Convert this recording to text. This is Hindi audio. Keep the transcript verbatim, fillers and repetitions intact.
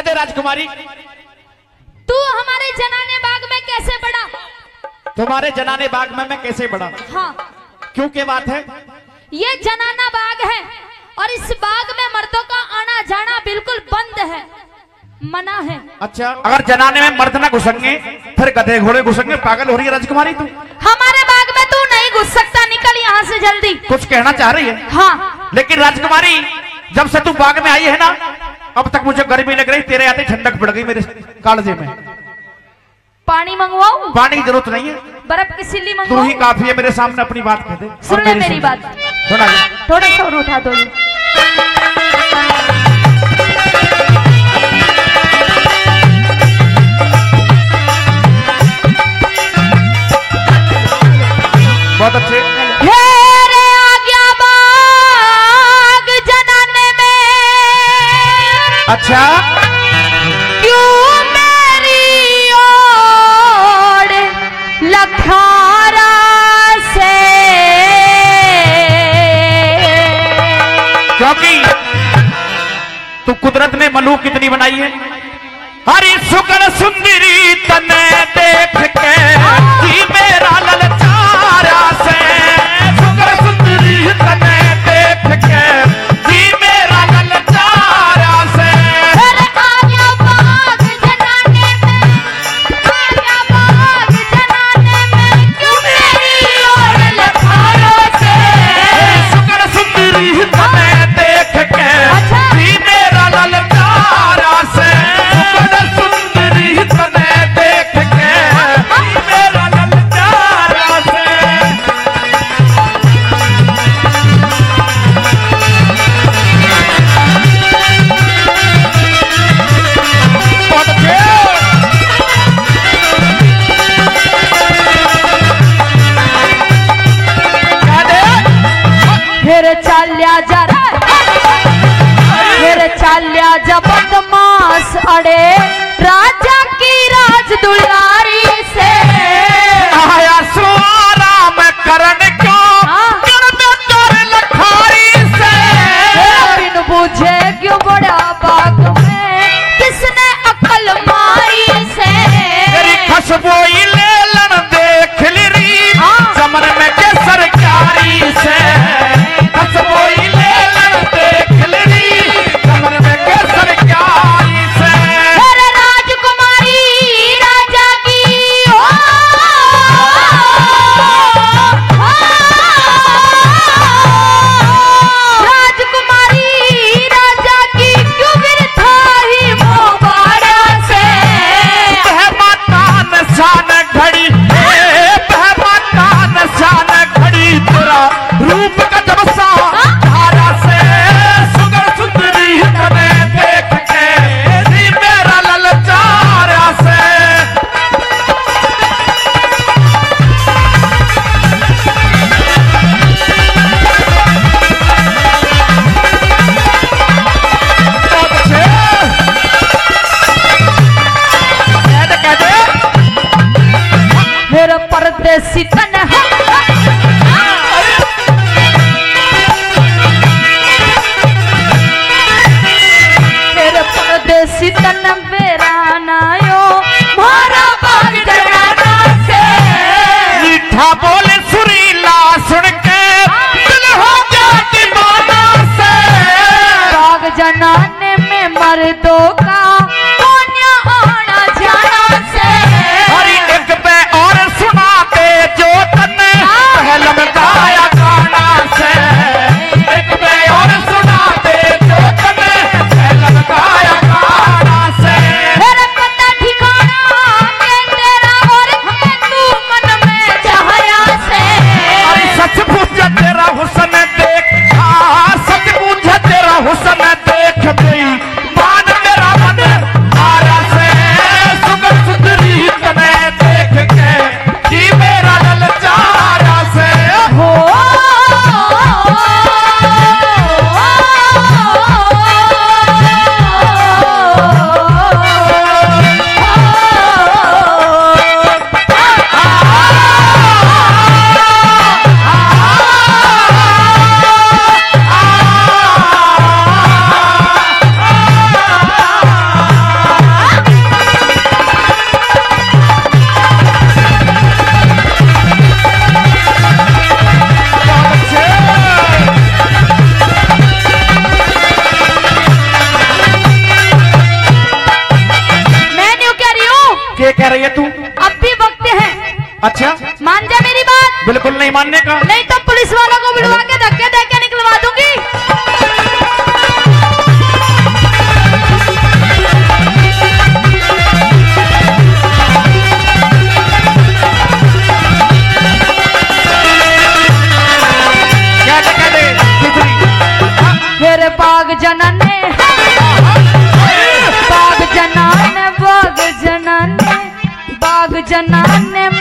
दे राजकुमारी, तू हमारे जनाने बाग में कैसे बढ़ा? तुम्हारे जनाने बाग में मैं कैसे बढ़ा? हाँ, क्यों क्या बात है? ये जनाना बाग है और इस बाग में मर्दों का आना जाना बिल्कुल बंद है, मना है। अच्छा, अगर जनाने में मर्द ना घुसेंगे फिर गधे घोड़े घुसेंगे। पागल हो रही है राजकुमारी तू? हमारे बाग में तू नहीं घुस सकता, निकल यहाँ से जल्दी। कुछ कहना चाह रही है? हाँ, लेकिन राजकुमारी जब से तू बाग में आई है ना, अब तक मुझे गर्मी लग रही, तेरे आते ठंडक पड़ गई मेरे कालजे में। पानी मंगवाऊं? पानी की जरूरत नहीं है, बर्फ की सिल्ली तू मंगवाऊं? ही काफी है मेरे सामने अपनी बात कह दे। सुन ले मेरी बात, सुना ले। थोड़ा सा और उठा दो। बहुत अच्छे। हेरे आ गया बाग जनाने में, अच्छा, क्यों मेरी ओर लखारा से? क्योंकि तू कुदरत ने मलूक कितनी बनाई है। हरी सुकर सुंदरी तने देख के जी मेरा ललचारा से, सुकर सुंदरी तने देख के जी मेरा ललचारा से। हेरे आ गया बाग जनाने में, आ गया बाग जनाने में, क्यों मेरी ओर लखारा से? सुकर सुंदरी तने देख के जी मेरा ललचारा से, सुकर सुंदरी तने देख के जी मेरा ललचारा से। बहुत अच्छे। कह दे। फिर चाल्या जा रे, फिर चाल्या जा बदमाश अड़े राजा की राज दुलारी से। आया सुआरा मैं करन क्यों हाँ। कर में तोर लखारी से। बिन बूझे क्यों बड़ा बाग में किसने अकल मारी से? तेरी खुशबोई ले लन देख ली हाँ। समर में के सरकारी से। खुशबोई ले लन देख ली समर में के सरकारी से। मेरे राजकुमारी राजा की ओ, ओ, राजकुमारी राजा की क्यों बिरथा ही मोबारा से? बहमातान शान घड़ी, ए बहमातान शान घड़ी, तेरा रूप का जब सा धारा से। सुगर सुंदरी तने देख के जी मेरा ललचारा से। बहुत अच्छे। कह दे, कह दे। फिर परदेसी तन फिर परदेसी तन बेरानायो मारा बाग जनाना से। मीठा बोले सुरीला सुन के दिल हो गया दीवाना से। बाग जनाने में मर्दों का कोन्या आना जाना से। हरी एक पे और सुनाते जो तने पहलम गाया गाना से। एक पे और सुनाते जो तने पहलम गाया गाना से। मेरा पता ठिकाना के तेरा और हमें तू मन में चाहया से। अरे सच पूछे तेरा हुस्न देख, हाँ सच पूछे तेरा हुस्न देख गई मान मेरा रही है तू? अब भी वक्त है, अच्छा मान जा मेरी बात। बिल्कुल नहीं मानने का। नहीं तो पुलिस वालों को बुलवा के धक्के दे के निकलवा दूंगी। क्या दे क्या दे दूसरी? फिर बाग जनने बाग जनाने बाग जनाने बाग जनाने